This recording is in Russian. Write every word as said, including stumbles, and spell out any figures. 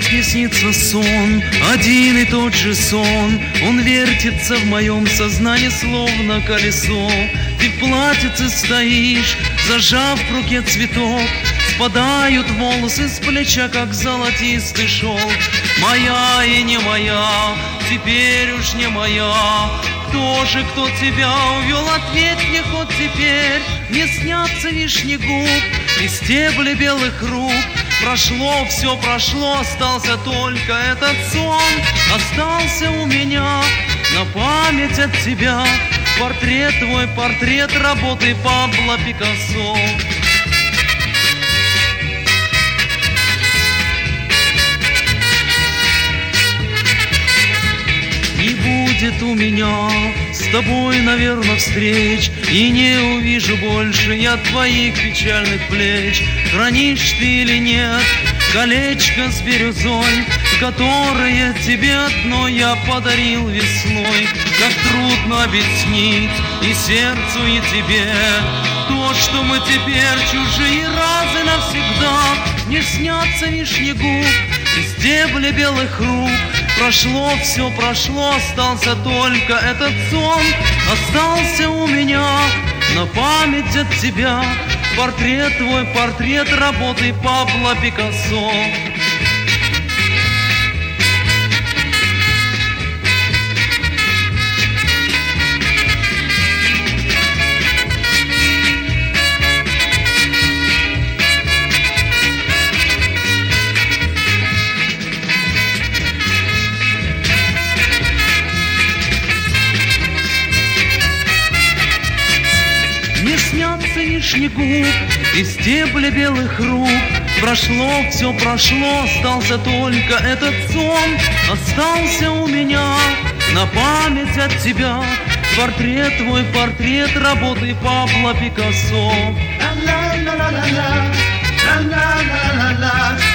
мне снится сон, один и тот же сон. Он вертится в моем сознании, словно колесо. Ты в платьице стоишь, зажав в руке цветок. Спадают волосы с плеча, как золотистый шелк. Моя и не моя, теперь уж не моя. Кто же, кто тебя увел, ответь мне хоть теперь. Не снятся вишни губ и стебли белых рук. Прошло, все прошло, остался только этот сон. Остался у меня на память от тебя портрет твой, портрет работы Пабло Пикассо. Не будет у меня с тобой, наверное, встреч, и не увижу больше я твоих печальных плеч. Хранишь ты или нет колечко с бирюзой, которое тебе одно я подарил весной? Как трудно объяснить и сердцу, и тебе то, что мы теперь чужие раз и навсегда. Не снятся вишни губ и стебли белых рук. Прошло, все прошло, остался только этот сон. Остался у меня на память от тебя портрет твой, портрет работы Пабло Пикассо. Не снятся вишни губ и стебли белых рук. Прошло, все прошло, остался только этот сон. Остался у меня на память от тебя портрет твой, портрет работы Пабло Пикассо. La la la la la la la la la la.